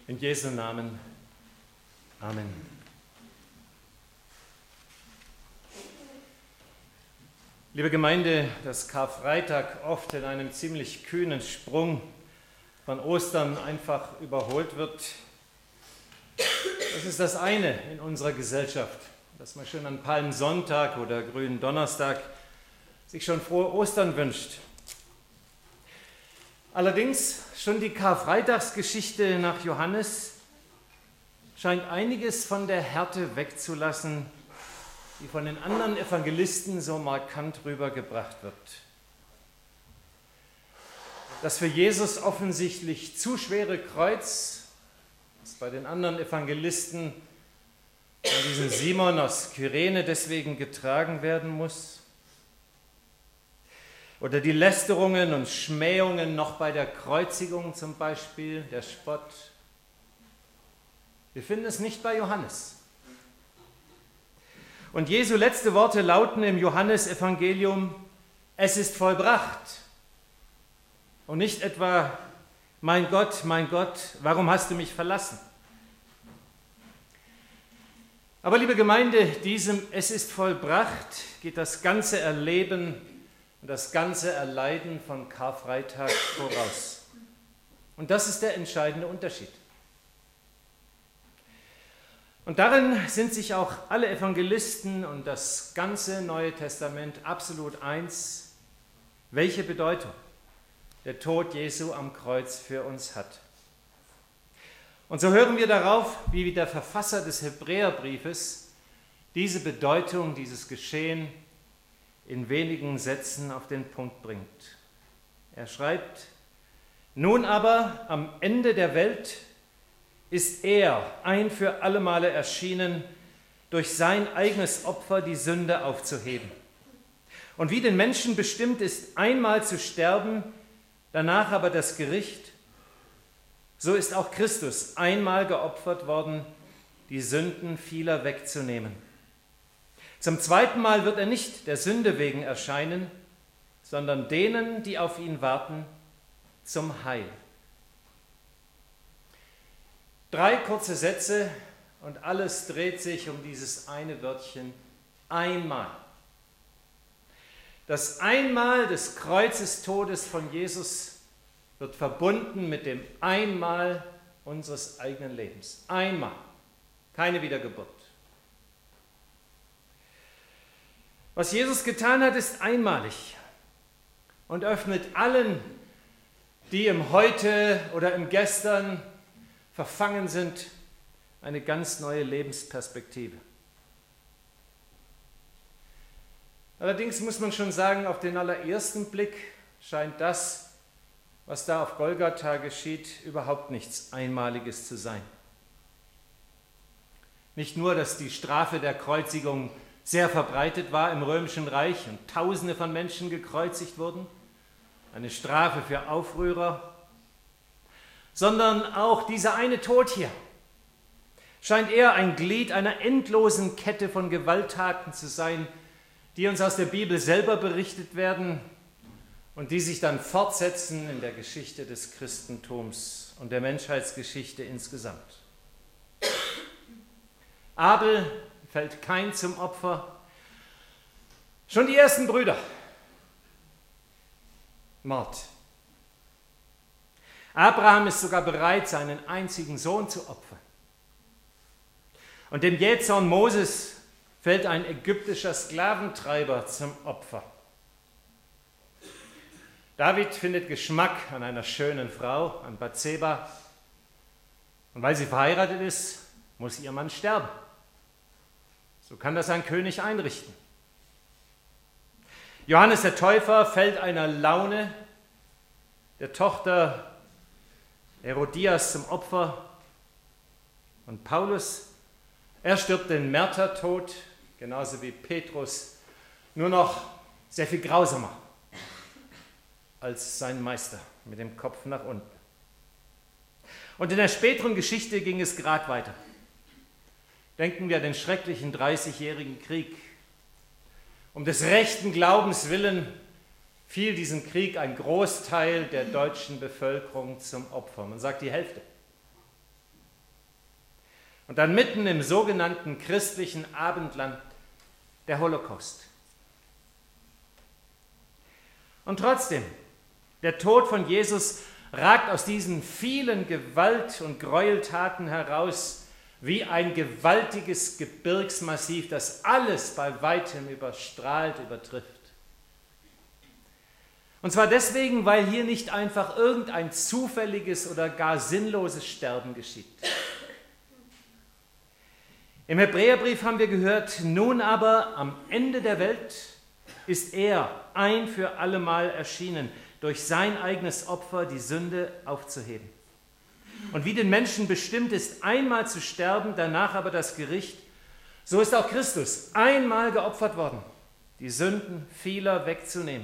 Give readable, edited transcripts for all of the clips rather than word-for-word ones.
In Jesu Namen. Amen. Liebe Gemeinde, dass Karfreitag oft in einem ziemlich kühnen Sprung von Ostern einfach überholt wird, das ist das eine in unserer Gesellschaft, dass man schon an Palmsonntag oder Grünen Donnerstag sich schon frohe Ostern wünscht. Allerdings schon die Karfreitagsgeschichte nach Johannes scheint einiges von der Härte wegzulassen, die von den anderen Evangelisten so markant rübergebracht wird. Das für Jesus offensichtlich zu schwere Kreuz, das bei den anderen Evangelisten von diesem Simon aus Kyrene deswegen getragen werden muss, oder die Lästerungen und Schmähungen noch bei der Kreuzigung zum Beispiel, der Spott. Wir finden es nicht bei Johannes. Und Jesu letzte Worte lauten im Johannesevangelium: Es ist vollbracht. Und nicht etwa: mein Gott, warum hast du mich verlassen? Aber liebe Gemeinde, diesem Es ist vollbracht geht das ganze Erleben und das ganze Erleiden von Karfreitag voraus. Und das ist der entscheidende Unterschied. Und darin sind sich auch alle Evangelisten und das ganze Neue Testament absolut eins, welche Bedeutung der Tod Jesu am Kreuz für uns hat. Und so hören wir darauf, wie der Verfasser des Hebräerbriefes diese Bedeutung, dieses Geschehen in wenigen Sätzen auf den Punkt bringt. Er schreibt: Nun aber am Ende der Welt ist er ein für alle Male erschienen, durch sein eigenes Opfer die Sünde aufzuheben. Und wie den Menschen bestimmt ist, einmal zu sterben, danach aber das Gericht, so ist auch Christus einmal geopfert worden, die Sünden vieler wegzunehmen. Zum zweiten Mal wird er nicht der Sünde wegen erscheinen, sondern denen, die auf ihn warten, zum Heil. 3 kurze Sätze und alles dreht sich um dieses eine Wörtchen: einmal. Das Einmal des Kreuzestodes von Jesus wird verbunden mit dem Einmal unseres eigenen Lebens. Einmal. Keine Wiedergeburt. Was Jesus getan hat, ist einmalig und öffnet allen, die im Heute oder im Gestern verfangen sind, eine ganz neue Lebensperspektive. Allerdings muss man schon sagen, auf den allerersten Blick scheint das, was da auf Golgatha geschieht, überhaupt nichts Einmaliges zu sein. Nicht nur, dass die Strafe der Kreuzigung sehr verbreitet war im Römischen Reich und Tausende von Menschen gekreuzigt wurden, eine Strafe für Aufrührer, sondern auch dieser eine Tod hier scheint eher ein Glied einer endlosen Kette von Gewalttaten zu sein, die uns aus der Bibel selber berichtet werden und die sich dann fortsetzen in der Geschichte des Christentums und der Menschheitsgeschichte insgesamt. Abel fällt Kain zum Opfer. Schon die ersten Brüder. Mord. Abraham ist sogar bereit, seinen einzigen Sohn zu opfern. Und dem Jähzorn Moses fällt ein ägyptischer Sklaventreiber zum Opfer. David findet Geschmack an einer schönen Frau, an Bathseba. Und weil sie verheiratet ist, muss ihr Mann sterben. So kann das ein König einrichten. Johannes der Täufer fällt einer Laune der Tochter Herodias zum Opfer. Und Paulus, er stirbt den Märtyrtod, genauso wie Petrus, nur noch sehr viel grausamer als sein Meister, mit dem Kopf nach unten. Und in der späteren Geschichte ging es grad weiter. Denken wir an den schrecklichen 30-jährigen Krieg. Um des rechten Glaubens willen fiel diesem Krieg ein Großteil der deutschen Bevölkerung zum Opfer. Man sagt die Hälfte. Und dann mitten im sogenannten christlichen Abendland der Holocaust. Und trotzdem, der Tod von Jesus ragt aus diesen vielen Gewalt- und Gräueltaten heraus wie ein gewaltiges Gebirgsmassiv, das alles bei weitem überstrahlt, übertrifft. Und zwar deswegen, weil hier nicht einfach irgendein zufälliges oder gar sinnloses Sterben geschieht. Im Hebräerbrief haben wir gehört, nun aber am Ende der Welt ist er ein für allemal erschienen, durch sein eigenes Opfer die Sünde aufzuheben. Und wie den Menschen bestimmt ist, einmal zu sterben, danach aber das Gericht, so ist auch Christus einmal geopfert worden, die Sünden vieler wegzunehmen.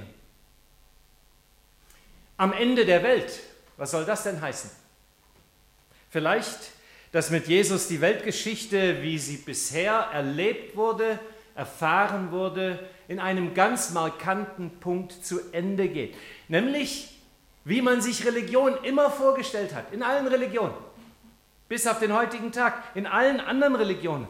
Am Ende der Welt, was soll das denn heißen? Vielleicht, dass mit Jesus die Weltgeschichte, wie sie bisher erlebt wurde, erfahren wurde, in einem ganz markanten Punkt zu Ende geht. Nämlich, wie man sich Religion immer vorgestellt hat, in allen Religionen, bis auf den heutigen Tag, in allen anderen Religionen.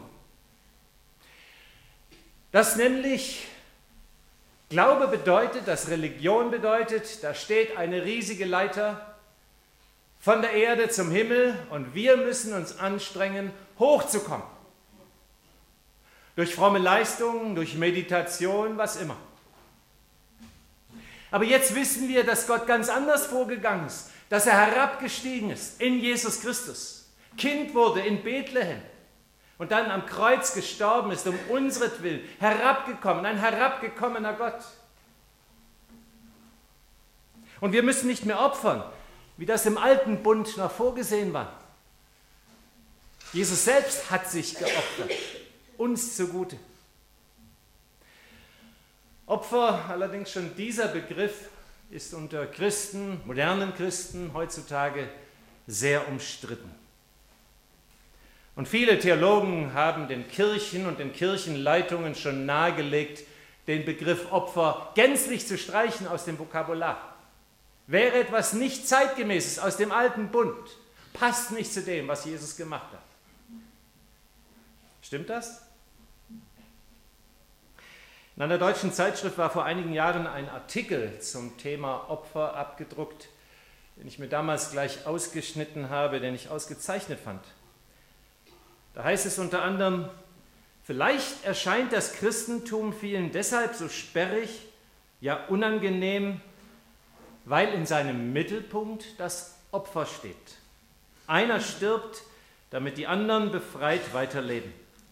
Dass nämlich Glaube bedeutet, dass Religion bedeutet, da steht eine riesige Leiter von der Erde zum Himmel und wir müssen uns anstrengen, hochzukommen. Durch fromme Leistungen, durch Meditation, was immer. Aber jetzt wissen wir, dass Gott ganz anders vorgegangen ist, dass er herabgestiegen ist in Jesus Christus, Kind wurde in Bethlehem und dann am Kreuz gestorben ist, um unseretwillen, herabgekommen, ein herabgekommener Gott. Und wir müssen nicht mehr opfern, wie das im alten Bund noch vorgesehen war. Jesus selbst hat sich geopfert, uns zugute. Opfer, allerdings schon dieser Begriff, ist unter Christen, modernen Christen heutzutage sehr umstritten. Und viele Theologen haben den Kirchen und den Kirchenleitungen schon nahegelegt, den Begriff Opfer gänzlich zu streichen aus dem Vokabular. Wäre etwas nicht zeitgemäßes aus dem alten Bund, passt nicht zu dem, was Jesus gemacht hat. Stimmt das? In einer deutschen Zeitschrift war vor einigen Jahren ein Artikel zum Thema Opfer abgedruckt, den ich mir damals gleich ausgeschnitten habe, den ich ausgezeichnet fand. Da heißt es unter anderem, vielleicht erscheint das Christentum vielen deshalb so sperrig, ja unangenehm, weil in seinem Mittelpunkt das Opfer steht. Einer stirbt, damit die anderen befreit weiterleben.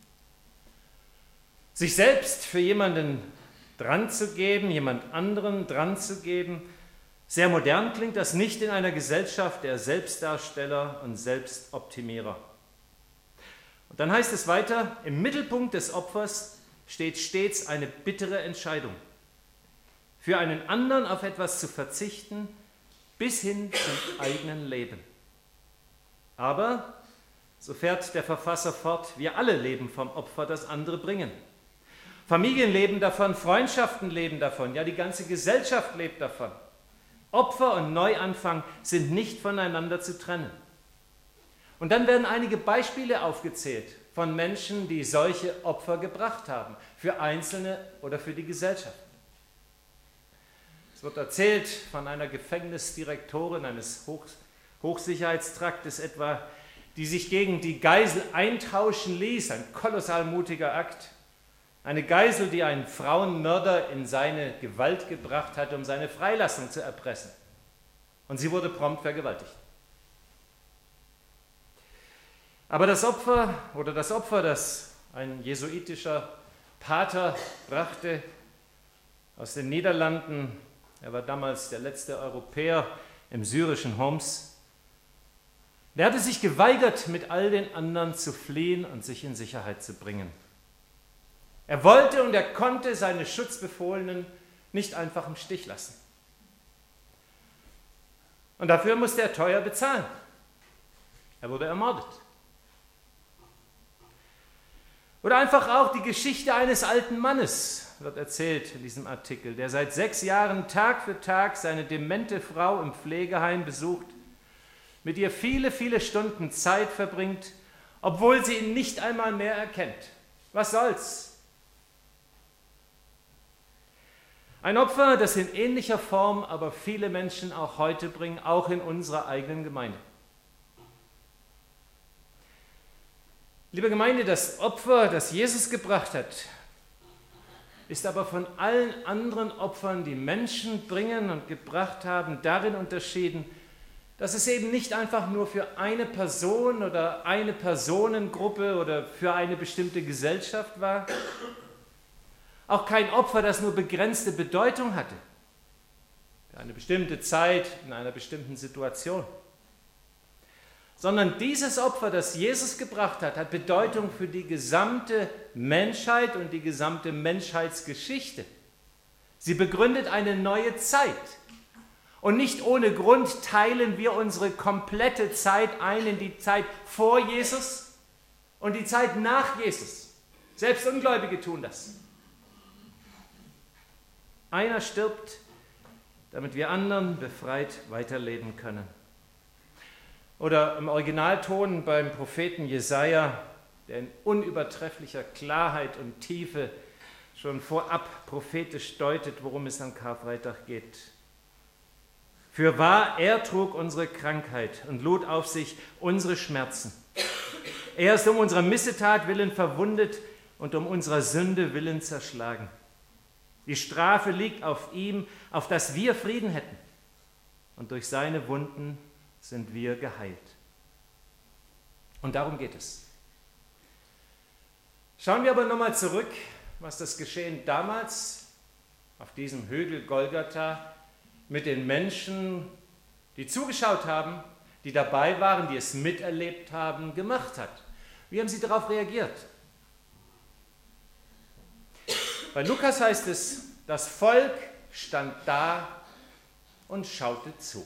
Sich selbst für jemanden dran zu geben, jemand anderen dran zu geben, sehr modern klingt das nicht in einer Gesellschaft der Selbstdarsteller und Selbstoptimierer. Und dann heißt es weiter, im Mittelpunkt des Opfers steht stets eine bittere Entscheidung. Für einen anderen auf etwas zu verzichten, bis hin zum eigenen Leben. Aber, so fährt der Verfasser fort, wir alle leben vom Opfer, das andere bringen. Familien leben davon, Freundschaften leben davon, ja die ganze Gesellschaft lebt davon. Opfer und Neuanfang sind nicht voneinander zu trennen. Und dann werden einige Beispiele aufgezählt von Menschen, die solche Opfer gebracht haben, für Einzelne oder für die Gesellschaft. Es wird erzählt von einer Gefängnisdirektorin eines Hochsicherheitstraktes etwa, die sich gegen die Geisel eintauschen ließ, ein kolossal mutiger Akt. Eine Geisel, die einen Frauenmörder in seine Gewalt gebracht hatte, um seine Freilassung zu erpressen. Und sie wurde prompt vergewaltigt. Aber das Opfer, das ein jesuitischer Pater brachte aus den Niederlanden, er war damals der letzte Europäer im syrischen Homs, der hatte sich geweigert, mit all den anderen zu fliehen und sich in Sicherheit zu bringen. Er wollte und er konnte seine Schutzbefohlenen nicht einfach im Stich lassen. Und dafür musste er teuer bezahlen. Er wurde ermordet. Oder einfach auch die Geschichte eines alten Mannes wird erzählt in diesem Artikel, der seit 6 Jahren Tag für Tag seine demente Frau im Pflegeheim besucht, mit ihr viele, viele Stunden Zeit verbringt obwohl sie ihn nicht einmal mehr erkennt. Was soll's? Ein Opfer, das in ähnlicher Form aber viele Menschen auch heute bringen, auch in unserer eigenen Gemeinde. Liebe Gemeinde, das Opfer, das Jesus gebracht hat, ist aber von allen anderen Opfern, die Menschen bringen und gebracht haben, darin unterschieden, dass es eben nicht einfach nur für eine Person oder eine Personengruppe oder für eine bestimmte Gesellschaft war, auch kein Opfer, das nur begrenzte Bedeutung hatte, für eine bestimmte Zeit, in einer bestimmten Situation, sondern dieses Opfer, das Jesus gebracht hat, hat Bedeutung für die gesamte Menschheit und die gesamte Menschheitsgeschichte. Sie begründet eine neue Zeit. Und nicht ohne Grund teilen wir unsere komplette Zeit ein in die Zeit vor Jesus und die Zeit nach Jesus. Selbst Ungläubige tun das. Einer stirbt, damit wir anderen befreit weiterleben können. Oder im Originalton beim Propheten Jesaja, der in unübertrefflicher Klarheit und Tiefe schon vorab prophetisch deutet, worum es am Karfreitag geht. Fürwahr, er trug unsere Krankheit und lud auf sich unsere Schmerzen. Er ist um unserer Missetat willen verwundet und um unserer Sünde willen zerschlagen. Die Strafe liegt auf ihm, auf dass wir Frieden hätten. Und durch seine Wunden sind wir geheilt. Und darum geht es. Schauen wir aber nochmal zurück, was das Geschehen damals auf diesem Hügel Golgatha mit den Menschen, die zugeschaut haben, die dabei waren, die es miterlebt haben, gemacht hat. Wie haben sie darauf reagiert? Bei Lukas heißt es, das Volk stand da und schaute zu.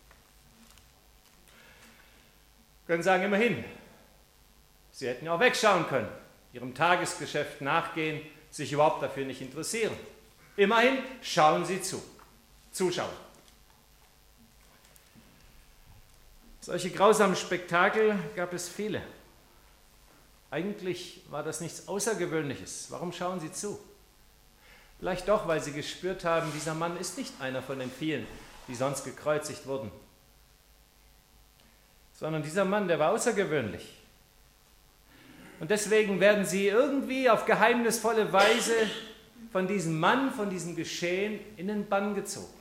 Wir können sagen, immerhin, sie hätten ja auch wegschauen können, ihrem Tagesgeschäft nachgehen, sich überhaupt dafür nicht interessieren. Immerhin schauen sie zu. Zuschauer. Solche grausamen Spektakel gab es viele. Eigentlich war das nichts Außergewöhnliches. Warum schauen sie zu? Vielleicht doch, weil sie gespürt haben, dieser Mann ist nicht einer von den vielen, die sonst gekreuzigt wurden, sondern dieser Mann, der war außergewöhnlich. Und deswegen werden sie irgendwie auf geheimnisvolle Weise von diesem Mann, von diesem Geschehen in den Bann gezogen.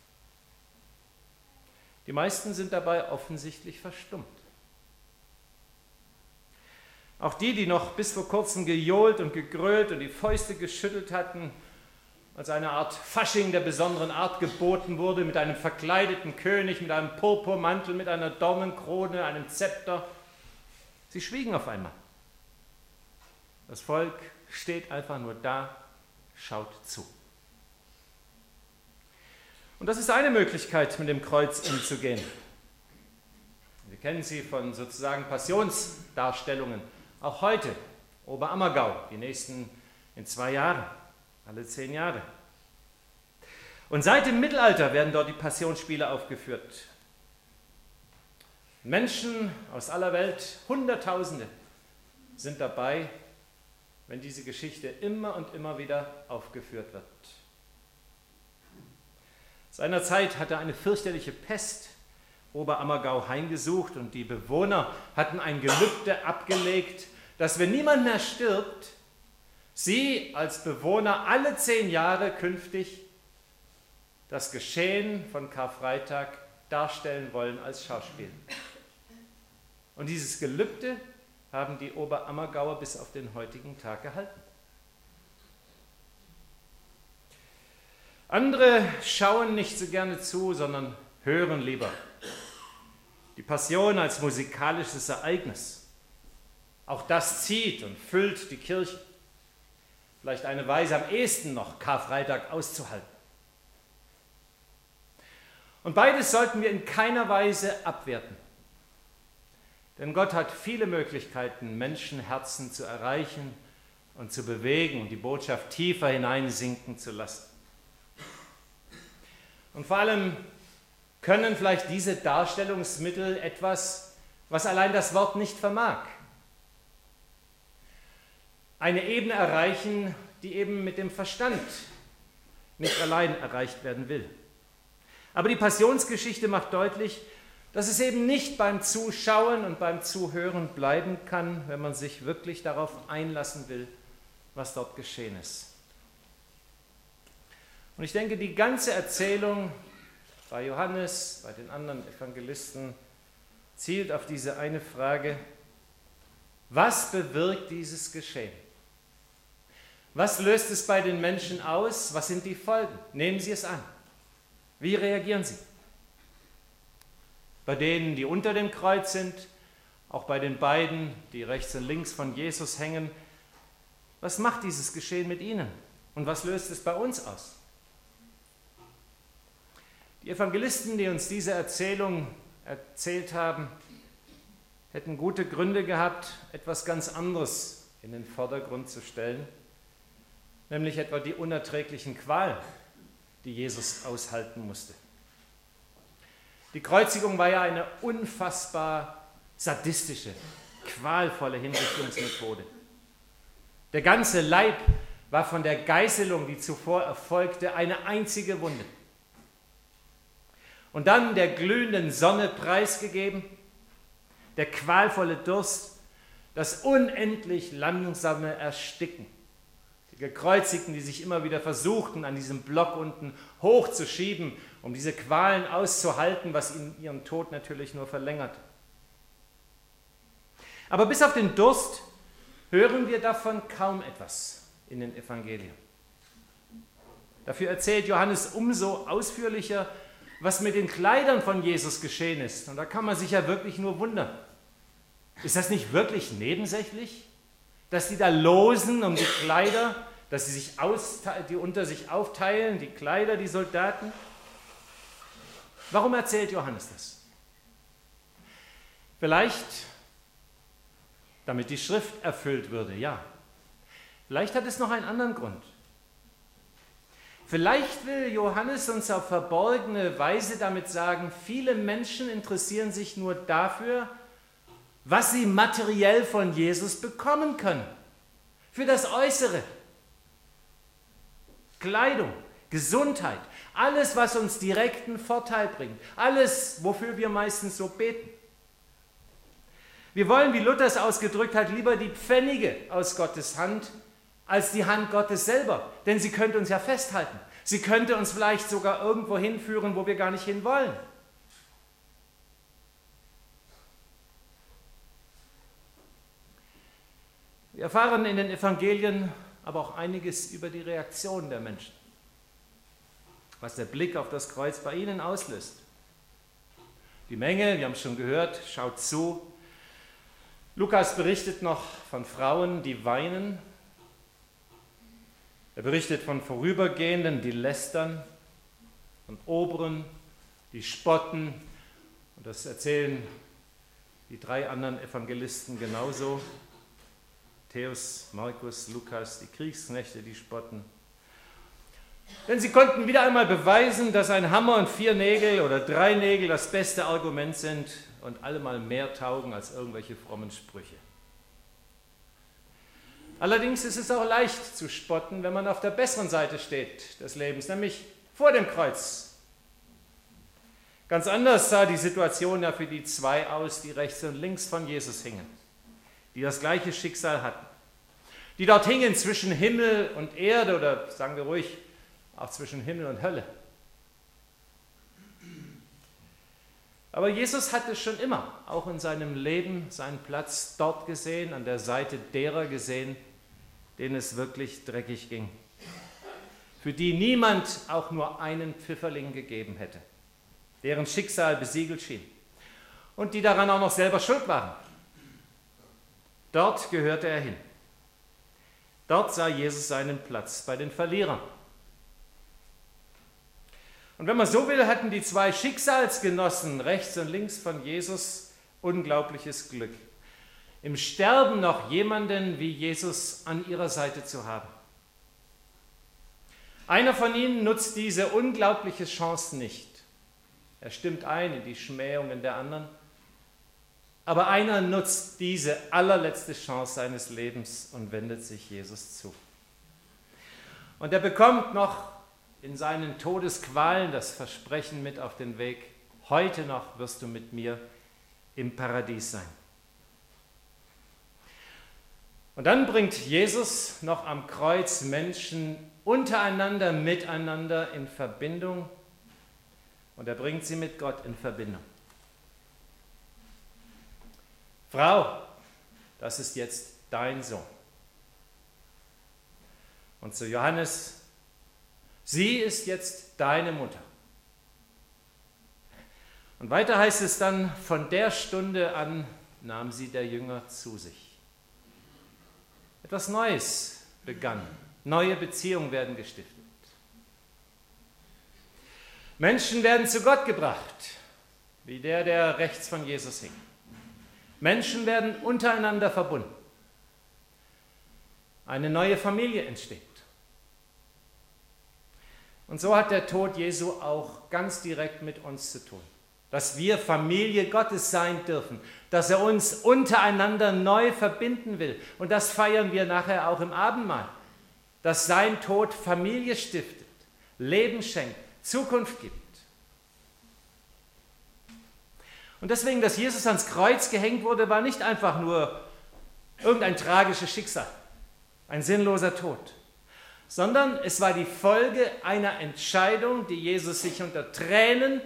Die meisten sind dabei offensichtlich verstummt. Auch die noch bis vor kurzem gejohlt und gegrölt und die Fäuste geschüttelt hatten, als eine Art Fasching der besonderen Art geboten wurde, mit einem verkleideten König, mit einem Purpurmantel, mit einer Dornenkrone, einem Zepter. Sie schwiegen auf einmal. Das Volk steht einfach nur da, schaut zu. Und das ist eine Möglichkeit, mit dem Kreuz umzugehen. Wir kennen sie von sozusagen Passionsdarstellungen. Auch heute, Oberammergau, die nächsten in 2 Jahren, alle 10 Jahre. Und seit dem Mittelalter werden dort die Passionsspiele aufgeführt. Menschen aus aller Welt, Hunderttausende, sind dabei, wenn diese Geschichte immer und immer wieder aufgeführt wird. Seinerzeit hatte eine fürchterliche Pest Oberammergau heimgesucht und die Bewohner hatten ein Gelübde abgelegt, dass wenn niemand mehr stirbt, sie als Bewohner alle 10 Jahre künftig das Geschehen von Karfreitag darstellen wollen als Schauspiel. Und dieses Gelübde haben die Oberammergauer bis auf den heutigen Tag gehalten. Andere schauen nicht so gerne zu, sondern hören lieber. Die Passion als musikalisches Ereignis. Auch das zieht und füllt die Kirche. Vielleicht eine Weise am ehesten noch Karfreitag auszuhalten. Und beides sollten wir in keiner Weise abwerten. Denn Gott hat viele Möglichkeiten, Menschenherzen zu erreichen und zu bewegen und die Botschaft tiefer hineinsinken zu lassen. Und vor allem können vielleicht diese Darstellungsmittel etwas, was allein das Wort nicht vermag. eine Ebene erreichen, die eben mit dem Verstand nicht allein erreicht werden will. Aber die Passionsgeschichte macht deutlich, dass es eben nicht beim Zuschauen und beim Zuhören bleiben kann, wenn man sich wirklich darauf einlassen will, was dort geschehen ist. Und ich denke, die ganze Erzählung bei Johannes, bei den anderen Evangelisten, zielt auf diese eine Frage: Was bewirkt dieses Geschehen? Was löst es bei den Menschen aus? Was sind die Folgen? Nehmen Sie es an. Wie reagieren Sie? Bei denen, die unter dem Kreuz sind, auch bei den beiden, die rechts und links von Jesus hängen. Was macht dieses Geschehen mit ihnen? Und was löst es bei uns aus? Die Evangelisten, die uns diese Erzählung erzählt haben, hätten gute Gründe gehabt, etwas ganz anderes in den Vordergrund zu stellen, nämlich etwa die unerträglichen Qualen, die Jesus aushalten musste. Die Kreuzigung war ja eine unfassbar sadistische, qualvolle Hinrichtungsmethode. Der ganze Leib war von der Geißelung, die zuvor erfolgte, eine einzige Wunde. Und dann der glühenden Sonne preisgegeben, der qualvolle Durst, das unendlich langsame Ersticken. Die Gekreuzigten, die sich immer wieder versuchten, an diesem Block unten hochzuschieben, um diese Qualen auszuhalten, was ihnen ihren Tod natürlich nur verlängert. Aber bis auf den Durst hören wir davon kaum etwas in den Evangelien. Dafür erzählt Johannes umso ausführlicher, was mit den Kleidern von Jesus geschehen ist. Und da kann man sich ja wirklich nur wundern. Ist das nicht wirklich nebensächlich, dass die da losen um die Kleider, dass sie die unter sich aufteilen, die Kleider, die Soldaten? Warum erzählt Johannes das? Vielleicht, damit die Schrift erfüllt würde, ja. Vielleicht hat es noch einen anderen Grund. Vielleicht will Johannes uns auf verborgene Weise damit sagen, viele Menschen interessieren sich nur dafür, was sie materiell von Jesus bekommen können. Für das Äußere. Kleidung, Gesundheit, alles, was uns direkten Vorteil bringt. Alles, wofür wir meistens so beten. Wir wollen, wie Luther es ausgedrückt hat, lieber die Pfennige aus Gottes Hand, als die Hand Gottes selber. Denn sie könnte uns ja festhalten. Sie könnte uns vielleicht sogar irgendwo hinführen, wo wir gar nicht hinwollen. Wir erfahren in den Evangelien aber auch einiges über die Reaktion der Menschen. Was der Blick auf das Kreuz bei ihnen auslöst. Die Menge, wir haben es schon gehört, schaut zu. Lukas berichtet noch von Frauen, die weinen. Er berichtet von Vorübergehenden, die lästern, von Oberen, die spotten. Und das erzählen die drei anderen Evangelisten genauso. Matthäus, Markus, Lukas, die Kriegsknechte, die spotten. Denn sie konnten wieder einmal beweisen, dass ein Hammer und 4 Nägel oder 3 Nägel das beste Argument sind und allemal mehr taugen als irgendwelche frommen Sprüche. Allerdings ist es auch leicht zu spotten, wenn man auf der besseren Seite steht des Lebens, nämlich vor dem Kreuz. Ganz anders sah die Situation ja für die 2 aus, die rechts und links von Jesus hingen, die das gleiche Schicksal hatten, die dort hingen zwischen Himmel und Erde oder sagen wir ruhig auch zwischen Himmel und Hölle. Aber Jesus hatte schon immer, auch in seinem Leben, seinen Platz dort gesehen, an der Seite derer gesehen, denen es wirklich dreckig ging, für die niemand auch nur einen Pfifferling gegeben hätte, deren Schicksal besiegelt schien und die daran auch noch selber schuld waren. Dort gehörte er hin. Dort sah Jesus seinen Platz, bei den Verlierern. Und wenn man so will, hatten die 2 Schicksalsgenossen rechts und links von Jesus unglaubliches Glück, im Sterben noch jemanden wie Jesus an ihrer Seite zu haben. Einer von ihnen nutzt diese unglaubliche Chance nicht. Er stimmt ein in die Schmähungen der anderen. Aber einer nutzt diese allerletzte Chance seines Lebens und wendet sich Jesus zu. Und er bekommt noch in seinen Todesqualen das Versprechen mit auf den Weg: Heute noch wirst du mit mir im Paradies sein. Und dann bringt Jesus noch am Kreuz Menschen untereinander, miteinander in Verbindung, und er bringt sie mit Gott in Verbindung. Frau, das ist jetzt dein Sohn. Und zu Johannes: Sie ist jetzt deine Mutter. Und weiter heißt es dann: Von der Stunde an nahm sie der Jünger zu sich. Etwas Neues begann. Neue Beziehungen werden gestiftet. Menschen werden zu Gott gebracht, wie der rechts von Jesus hing. Menschen werden untereinander verbunden. Eine neue Familie entsteht. Und so hat der Tod Jesu auch ganz direkt mit uns zu tun. Dass wir Familie Gottes sein dürfen, dass er uns untereinander neu verbinden will. Und das feiern wir nachher auch im Abendmahl. Dass sein Tod Familie stiftet, Leben schenkt, Zukunft gibt. Und deswegen, dass Jesus ans Kreuz gehängt wurde, war nicht einfach nur irgendein tragisches Schicksal, ein sinnloser Tod, sondern es war die Folge einer Entscheidung, die Jesus sich unter Tränen,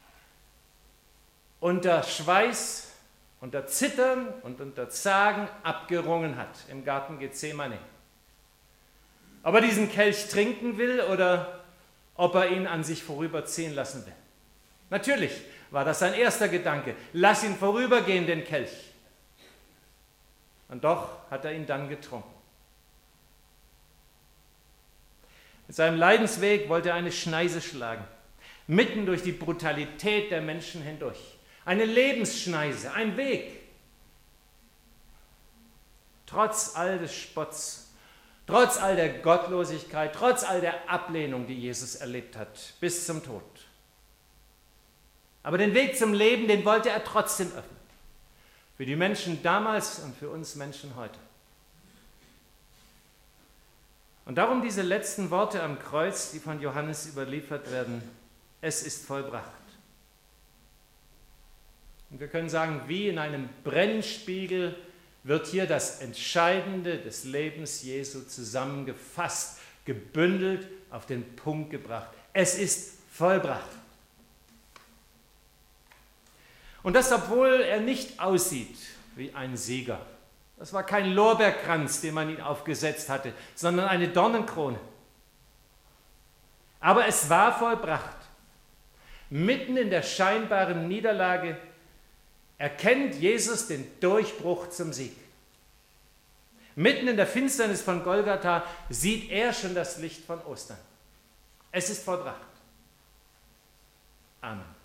unter Schweiß, unter Zittern und unter Zagen abgerungen hat im Garten Gethsemane. Ob er diesen Kelch trinken will oder ob er ihn an sich vorüberziehen lassen will. Natürlich war das sein erster Gedanke: Lass ihn vorübergehen, den Kelch. Und doch hat er ihn dann getrunken. Mit seinem Leidensweg wollte er eine Schneise schlagen, mitten durch die Brutalität der Menschen hindurch. Eine Lebensschneise, ein Weg. Trotz all des Spotts, trotz all der Gottlosigkeit, trotz all der Ablehnung, die Jesus erlebt hat, bis zum Tod. Aber den Weg zum Leben, den wollte er trotzdem öffnen. Für die Menschen damals und für uns Menschen heute. Und darum diese letzten Worte am Kreuz, die von Johannes überliefert werden: Es ist vollbracht. Und wir können sagen, wie in einem Brennspiegel wird hier das Entscheidende des Lebens Jesu zusammengefasst, gebündelt, auf den Punkt gebracht. Es ist vollbracht. Und das, obwohl er nicht aussieht wie ein Sieger. Das war kein Lorbeerkranz, den man ihm aufgesetzt hatte, sondern eine Dornenkrone. Aber es war vollbracht. Mitten in der scheinbaren Niederlage erkennt Jesus den Durchbruch zum Sieg. Mitten in der Finsternis von Golgatha sieht er schon das Licht von Ostern. Es ist vollbracht. Amen.